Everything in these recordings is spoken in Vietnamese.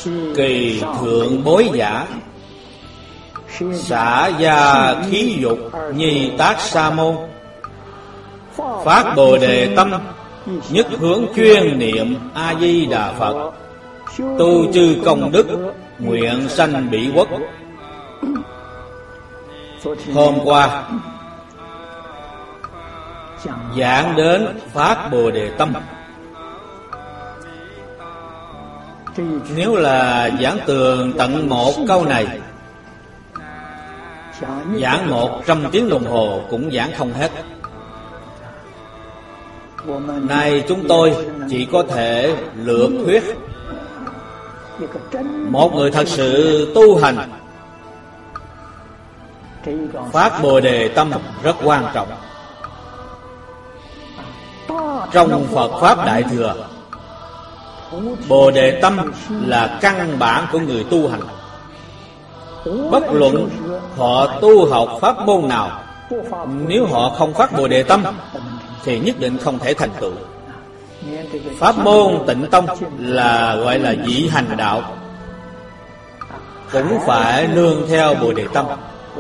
Kỳ thượng bối giả, xả gia khí dục, nhi tác sa môn. Phát Bồ Đề tâm, nhất hướng chuyên niệm A Di Đà Phật. Tu chư công đức, nguyện sanh Bỉ Quốc. Hôm qua giảng đến Phát Bồ Đề tâm. Nếu là giảng tường tận một câu này, giảng 100 tiếng đồng hồ cũng giảng không hết. Nay chúng tôi chỉ có thể lược thuyết. Một người thật sự tu hành, phát Bồ Đề tâm rất quan trọng. Trong Phật Pháp Đại Thừa, Bồ Đề tâm là căn bản của người tu hành. Bất luận họ tu học pháp môn nào, nếu họ không phát Bồ Đề tâm thì nhất định không thể thành tựu. Pháp môn Tịnh Tông là gọi là dị hành đạo, cũng phải nương theo Bồ Đề tâm.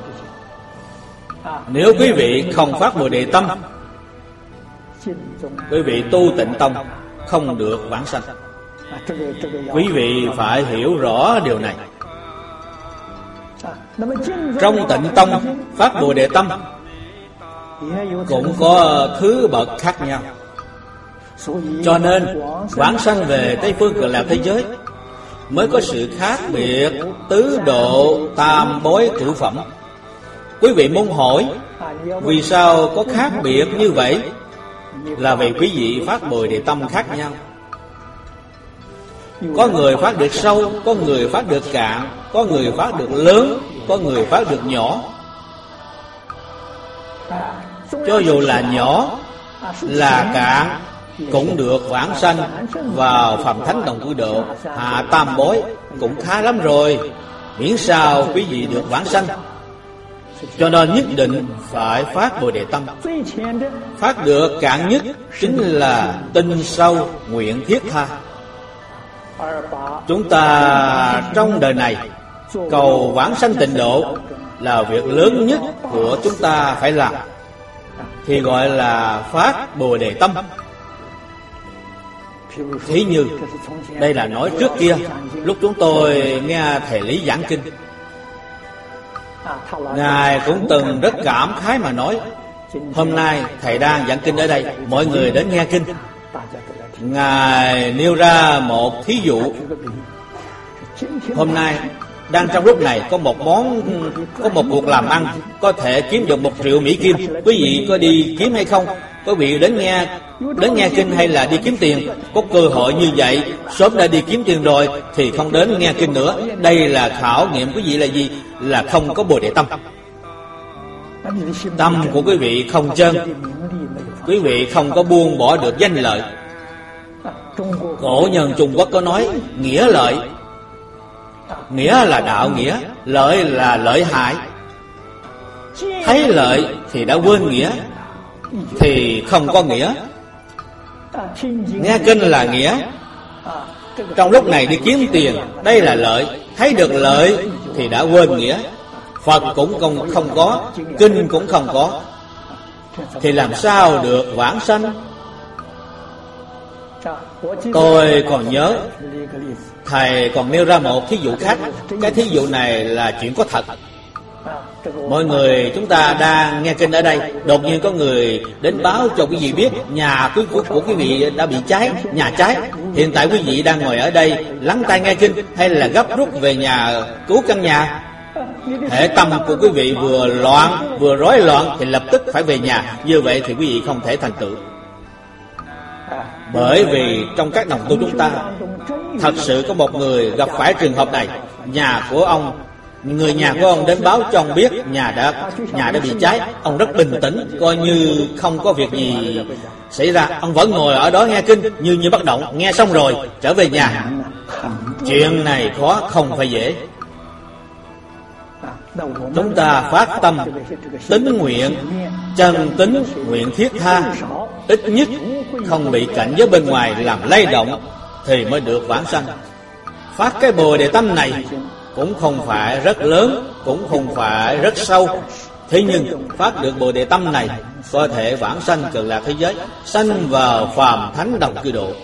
Nếu quý vị không phát Bồ Đề tâm, quý vị tu Tịnh Tông không được vãng sanh. Quý vị phải hiểu rõ điều này. Trong Tịnh Tông phát Bồ Đề tâm cũng có thứ bậc khác nhau. Cho nên vãng sanh về Tây Phương Cực Lạc thế giới mới có sự khác biệt tứ độ tam bối cửu phẩm. Quý vị muốn hỏi vì sao có khác biệt như vậy? Là vì quý vị phát Bồ Đề tâm khác nhau. Có người phát được sâu, có người phát được cạn, có người phát được lớn, có người phát được nhỏ. Cho dù là nhỏ, là cạn cũng được vãng sanh vào Phàm Thánh Đồng Cư Độ, hạ tam bối cũng khá lắm rồi, miễn sao quý vị được vãng sanh. Cho nên nhất định phải phát Bồ Đề tâm. Phát được cạn nhất chính là tinh sâu nguyện thiết tha. Chúng ta trong đời này cầu vãng sanh tịnh độ là việc lớn nhất của chúng ta phải làm, thì gọi là phát Bồ Đề tâm. Thí như đây là nói trước kia, lúc chúng tôi nghe thầy Lý giảng kinh, Ngài cũng từng rất cảm khái mà nói: hôm nay thầy đang giảng kinh ở đây, mọi người đến nghe kinh. Ngài nêu ra một thí dụ. Hôm nay đang trong lúc này có một cuộc làm ăn có thể kiếm được 1 triệu Mỹ Kim. Quý vị có đi kiếm hay không? Quý vị đến nghe kinh hay là đi kiếm tiền? Có cơ hội như vậy, sớm đã đi kiếm tiền rồi thì không đến nghe kinh nữa. Đây là khảo nghiệm quý vị là gì? Là không có Bồ Đề tâm. Tâm của quý vị không chân, quý vị không có buông bỏ được danh lợi. Cổ nhân Trung Quốc có nói nghĩa lợi. Nghĩa là đạo nghĩa, lợi là lợi hại. Thấy lợi thì đã quên nghĩa, thì không có nghĩa. Nghe kinh là nghĩa. Trong lúc này đi kiếm tiền, đây là lợi. Thấy được lợi thì đã quên nghĩa. Phật cũng không có, kinh cũng không có, thì làm sao được vãng sanh? Tôi còn nhớ thầy còn nêu ra một thí dụ khác. Cái thí dụ này là chuyện có thật. Mọi người chúng ta đang nghe kinh ở đây, đột nhiên có người đến báo cho quý vị biết nhà của quý vị đã bị cháy, nhà cháy. Hiện tại quý vị đang ngồi ở đây lắng tai nghe kinh hay là gấp rút về nhà cứu căn nhà? Hệ tâm của quý vị vừa loạn vừa rối loạn thì lập tức phải về nhà. Như vậy thì quý vị không thể thành tựu. Bởi vì trong các đồng tu chúng ta thật sự có một người gặp phải trường hợp này. Người nhà của ông đến báo cho ông biết nhà đã bị cháy. Ông rất bình tĩnh, coi như không có việc gì xảy ra. Ông vẫn ngồi ở đó nghe kinh như bất động. Nghe xong rồi trở về nhà. Chuyện này khó, không phải dễ. Chúng ta phát tâm tín nguyện, chân tín nguyện thiết tha, ít nhất không bị cảnh giới bên ngoài làm lay động thì mới được vãng sanh. Phát cái Bồ Đề tâm này cũng không phải rất lớn, cũng không phải rất sâu. Thế nhưng phát được Bồ Đề tâm này có thể vãng sanh Cực Lạc thế giới, sanh vào phàm thánh đồng cư độ.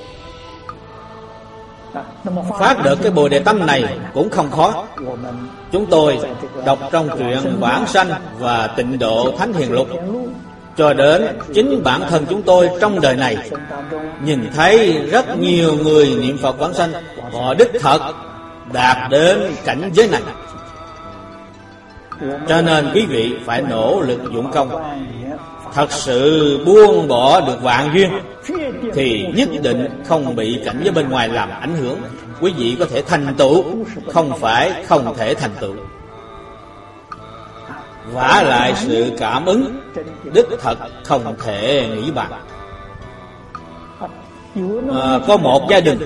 Phát được cái Bồ Đề tâm này cũng không khó. Chúng tôi đọc trong truyện Vãng Sanh và Tịnh Độ Thánh Hiền Lục, cho đến chính bản thân chúng tôi trong đời này nhìn thấy rất nhiều người niệm Phật vãng sanh, họ đích thật đạt đến cảnh giới này. Cho nên quý vị phải nỗ lực dụng công, thật sự buông bỏ được vạn duyên thì nhất định không bị cảnh giới bên ngoài làm ảnh hưởng. Quý vị có thể thành tựu, không phải không thể thành tựu. Vả lại sự cảm ứng đích thật không thể nghĩ bàn. Có một gia đình,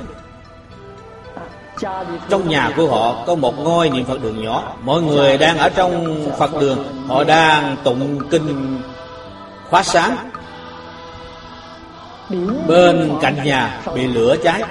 trong nhà của họ có một ngôi niệm Phật đường nhỏ. Mọi người đang ở trong Phật đường, họ đang tụng kinh khóa sáng. Bên cạnh nhà bị lửa cháy.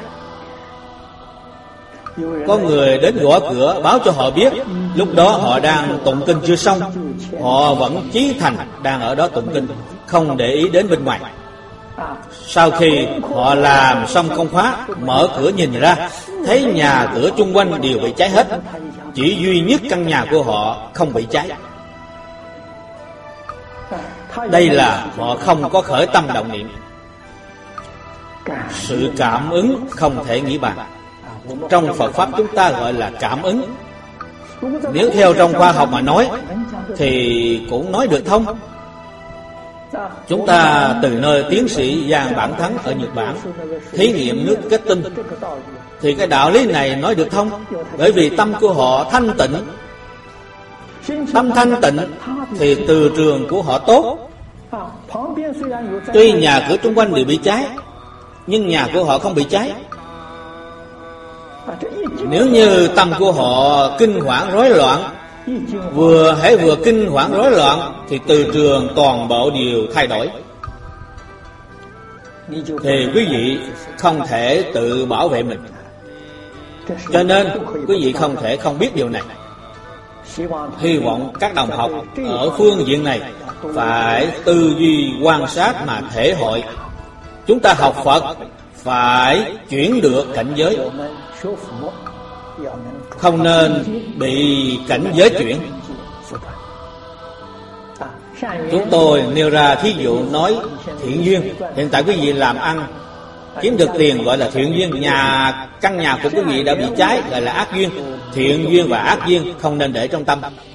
Có người đến gõ cửa báo cho họ biết lúc đó họ đang tụng kinh chưa xong. Họ vẫn chí thành đang ở đó tụng kinh, không để ý đến bên ngoài. Sau khi họ làm xong công khóa, mở cửa nhìn ra, thấy nhà cửa chung quanh đều bị cháy hết, chỉ duy nhất căn nhà của họ không bị cháy. Đây là họ không có khởi tâm động niệm. Sự cảm ứng không thể nghĩ bàn. Trong Phật Pháp chúng ta gọi là cảm ứng. Nếu theo trong khoa học mà nói thì cũng nói được thông. Chúng ta từ nơi tiến sĩ Giang Bản Thắng ở Nhật Bản thí nghiệm nước kết tinh, thì cái đạo lý này nói được thông. Bởi vì tâm của họ thanh tịnh. Tâm thanh tịnh thì từ trường của họ tốt. Tuy nhà cửa xung quanh đều bị cháy, nhưng nhà của họ không bị cháy. Nếu như tâm của họ kinh hoảng rối loạn, vừa kinh hoảng rối loạn thì từ trường toàn bộ đều thay đổi. Thì quý vị không thể tự bảo vệ mình. Cho nên quý vị không thể không biết điều này. Hy vọng các đồng học ở phương diện này phải tư duy quan sát mà thể hội. Chúng ta học Phật phải chuyển được cảnh giới, không nên bị cảnh giới chuyển. Chúng tôi nêu ra thí dụ nói thiện duyên. Hiện tại quý vị làm ăn kiếm được tiền gọi là thiện duyên. Căn nhà của quý vị đã bị cháy gọi là ác duyên. Thiện duyên và ác duyên không nên để trong tâm,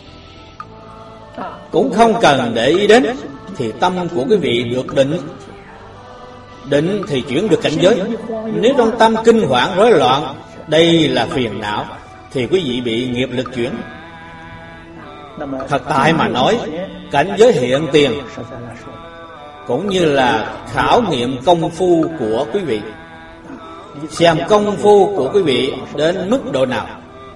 cũng không cần để ý đến. Thì tâm của quý vị được định, định thì chuyển được cảnh giới. Nếu trong tâm kinh hoảng rối loạn, đây là phiền não, thì quý vị bị nghiệp lực chuyển. Thật tại mà nói, cảnh giới hiện tiền cũng như là khảo nghiệm công phu của quý vị, xem công phu của quý vị đến mức độ nào.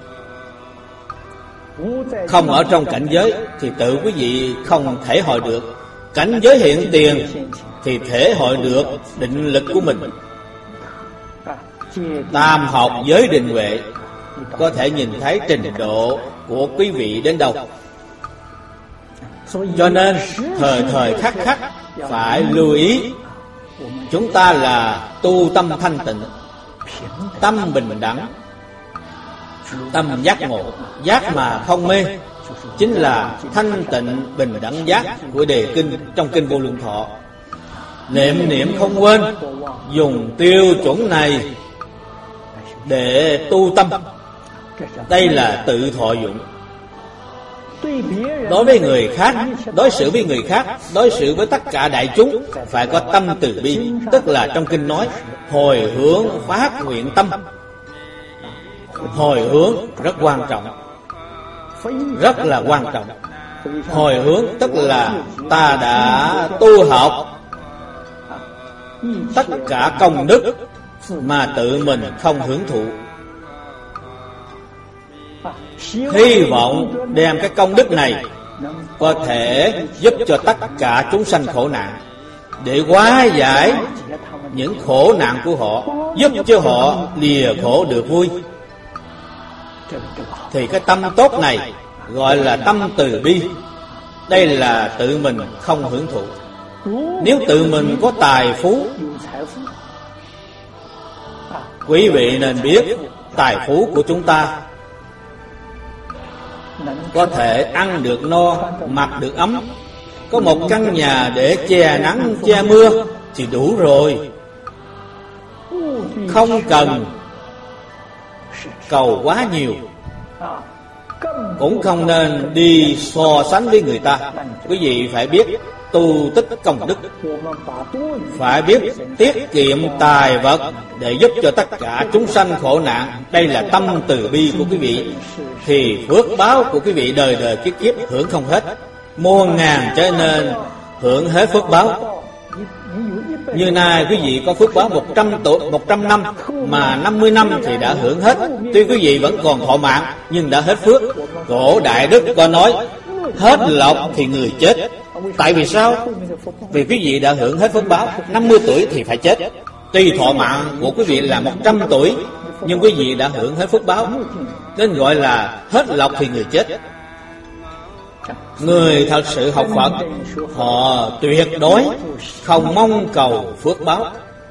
Không ở trong cảnh giới thì tự quý vị không thể hội được. Cảnh giới hiện tiền thì thể hội được định lực của mình. Tam học giới định huệ có thể nhìn thấy trình độ của quý vị đến đâu. Cho nên thời thời khắc khắc phải lưu ý. Chúng ta là tu tâm thanh tịnh, tâm bình đẳng, tâm giác ngộ. Giác mà không mê chính là thanh tịnh bình đẳng giác của đề kinh trong kinh Vô Lượng Thọ. Niệm niệm không quên, dùng tiêu chuẩn này để tu tâm. Đây là tự thọ dụng. Đối với người khác, đối xử với người khác, đối xử với tất cả đại chúng phải có tâm từ bi. Tức là trong kinh nói hồi hướng phát nguyện tâm. Hồi hướng rất quan trọng, rất là quan trọng. Hồi hướng tức là ta đã tu học tất cả công đức mà tự mình không hưởng thụ. Hy vọng đem cái công đức này có thể giúp cho tất cả chúng sanh khổ nạn, để hóa giải những khổ nạn của họ, giúp cho họ lìa khổ được vui. thì cái tâm tốt này gọi là tâm từ bi. Đây là tự mình không hưởng thụ. Nếu tự mình có tài phú, quý vị nên biết tài phú của chúng ta có thể ăn được no, mặc được ấm, có một căn nhà để che nắng che mưa thì đủ rồi. Không cần cầu quá nhiều, cũng không nên đi so sánh với người ta. Quý vị phải biết tu tích công đức, phải biết tiết kiệm tài vật để giúp cho tất cả chúng sanh khổ nạn. Đây là tâm từ bi của quý vị, thì phước báo của quý vị đời đời kiếp kiếp hưởng không hết, muôn ngàn trở nên hưởng hết phước báo. Như nay quý vị có phước báo 100 năm, mà 50 năm thì đã hưởng hết. Tuy quý vị vẫn còn thọ mạng nhưng đã hết phước. Cổ Đại Đức có nói hết lộc thì người chết. Tại vì sao? Vì quý vị đã hưởng hết phước báo. 50 tuổi thì phải chết. Tuy thọ mạng của quý vị là 100 tuổi, nhưng quý vị đã hưởng hết phước báo, nên gọi là hết lộc thì người chết. Người thật sự học Phật, họ tuyệt đối không mong cầu phước báo.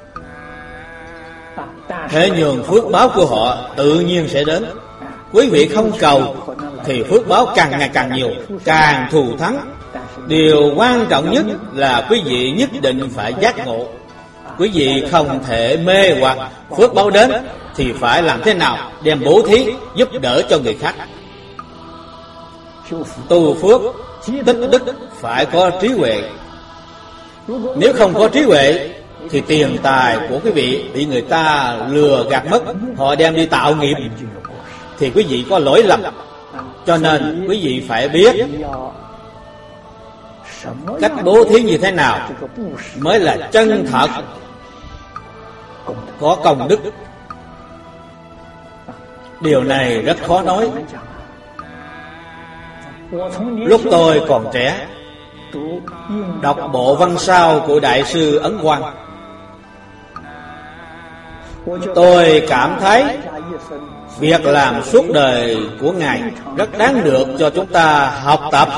Thế nhưng phước báo của họ tự nhiên sẽ đến. Quý vị không cầu thì phước báo càng ngày càng nhiều, càng thù thắng. Điều quan trọng nhất là quý vị nhất định phải giác ngộ. Quý vị không thể mê hoặc. Phước báo đến thì phải làm thế nào? Đem bố thí giúp đỡ cho người khác. Tu phước tích đức phải có trí huệ. Nếu không có trí huệ thì tiền tài của quý vị bị người ta lừa gạt mất, họ đem đi tạo nghiệp, thì quý vị có lỗi lầm. Cho nên quý vị phải biết cách bố thí như thế nào mới là chân thật có công đức. Điều này rất khó nói. Lúc tôi còn trẻ, đọc bộ văn sao của Đại sư Ấn Quang, tôi cảm thấy việc làm suốt đời của Ngài rất đáng được cho chúng ta học tập.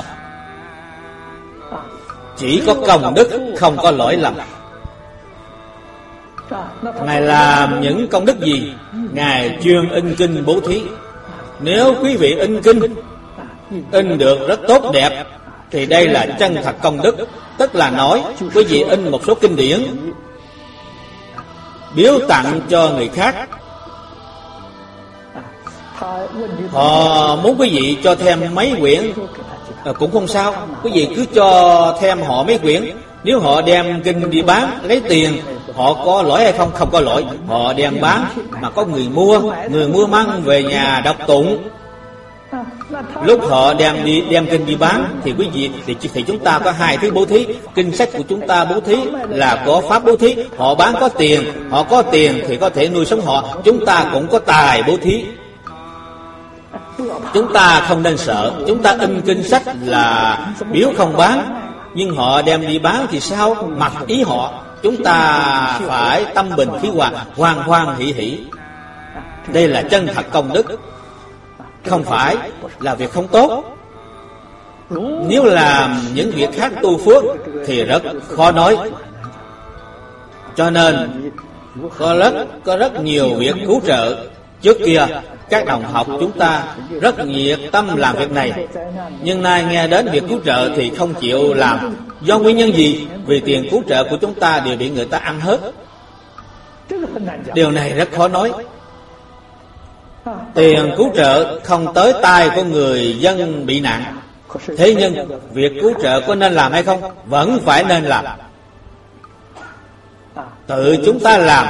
Chỉ có công đức, không có lỗi lầm. Ngài làm những công đức gì? Ngài chuyên in kinh bố thí. Nếu quý vị in kinh, in được rất tốt đẹp, thì đây là chân thật công đức. Tức là nói quý vị in một số kinh điển biếu tặng cho người khác, họ muốn quý vị cho thêm mấy quyển cũng không sao, quý vị cứ cho thêm họ mấy quyển. Nếu họ đem kinh đi bán lấy tiền, họ có lỗi hay không? Không có lỗi. Họ đem bán mà có người mua mang về nhà đọc tụng. Lúc họ đem kinh đi bán thì quý vị thì chúng ta có hai thứ bố thí. Kinh sách của chúng ta bố thí là có pháp bố thí. Họ bán có tiền, họ có tiền thì có thể nuôi sống họ. Chúng ta cũng có tài bố thí. Chúng ta không nên sợ. Chúng ta in kinh sách là biếu không bán, nhưng họ đem đi bán thì sao? Mặc ý họ. Chúng ta phải tâm bình khí hòa, hoan hoan hỷ hỷ. Đây là chân thật công đức, không phải là việc không tốt. Nếu làm những việc khác tu phước thì rất khó nói. Cho nên có rất nhiều việc cứu trợ. Trước kia các đồng học chúng ta rất nhiệt tâm làm việc này, nhưng nay nghe đến việc cứu trợ thì không chịu làm. Do nguyên nhân gì? Vì tiền cứu trợ của chúng ta đều bị người ta ăn hết. Điều này rất khó nói. Tiền cứu trợ không tới tay của người dân bị nạn. Thế nhưng việc cứu trợ có nên làm hay không? Vẫn phải nên làm. Tự chúng ta làm,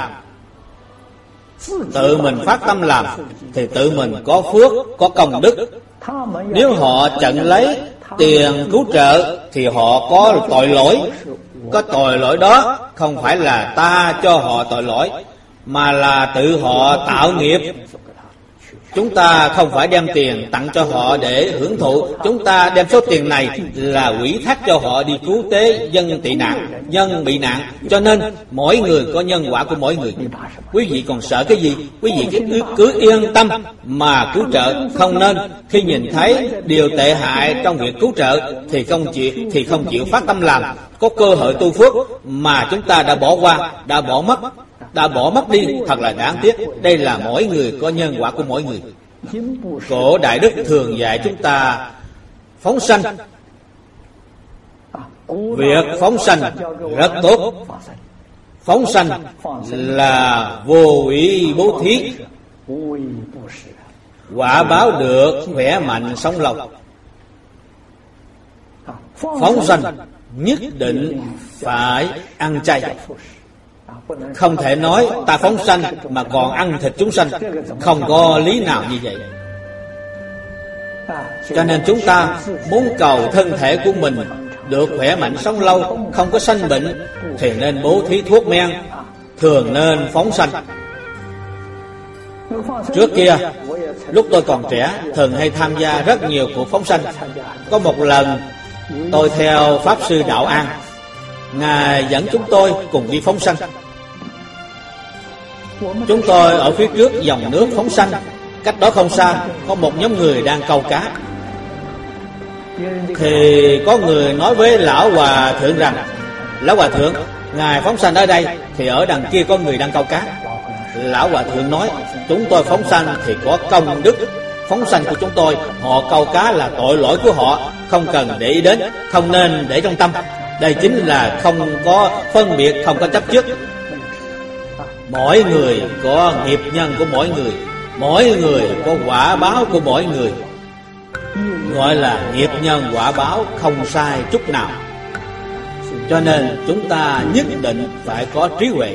tự mình phát tâm làm thì tự mình có phước, có công đức. Nếu họ chặn lấy tiền cứu trợ thì họ có tội lỗi. Có tội lỗi đó không phải là ta cho họ tội lỗi, mà là tự họ tạo nghiệp. Chúng ta không phải đem tiền tặng cho họ để hưởng thụ. Chúng ta đem số tiền này là ủy thác cho họ đi cứu tế dân tị nạn, dân bị nạn. Cho nên mỗi người có nhân quả của mỗi người. Quý vị còn sợ cái gì? Quý vị cứ yên tâm mà cứu trợ. Không nên khi nhìn thấy điều tệ hại trong việc cứu trợ thì không chịu phát tâm làm. Có cơ hội tu phước mà chúng ta đã bỏ qua, đã bỏ mất đi, thật là đáng tiếc. Đây là mỗi người có nhân quả của mỗi người. Cổ Đại Đức thường dạy chúng ta phóng sanh. Việc phóng sanh rất tốt. Phóng sanh là vô ủy bố thí, quả báo được khỏe mạnh sống lâu. Phóng sanh nhất định phải ăn chay. Không thể nói ta phóng sanh mà còn ăn thịt chúng sanh. Không có lý nào như vậy. Cho nên chúng ta muốn cầu thân thể của mình được khỏe mạnh sống lâu, không có sanh bệnh, thì nên bố thí thuốc men, thường nên phóng sanh. Trước kia lúc tôi còn trẻ, thường hay tham gia rất nhiều cuộc phóng sanh. Có một lần tôi theo Pháp Sư Đạo An, Ngài dẫn chúng tôi cùng đi phóng sanh. Chúng tôi ở phía trước dòng nước phóng sanh. Cách đó không xa có một nhóm người đang câu cá. Thì có người nói với Lão Hòa Thượng rằng: Lão Hòa Thượng, Ngài phóng sanh ở đây, thì ở đằng kia có người đang câu cá. Lão Hòa Thượng nói: Chúng tôi phóng sanh thì có công đức phóng sanh của chúng tôi. Họ câu cá là tội lỗi của họ, không cần để ý đến, không nên để trong tâm. Đây chính là không có phân biệt, không có chấp trước. Mỗi người có nghiệp nhân của mỗi người có quả báo của mỗi người. Gọi là nghiệp nhân quả báo, không sai chút nào. Cho nên chúng ta nhất định phải có trí huệ.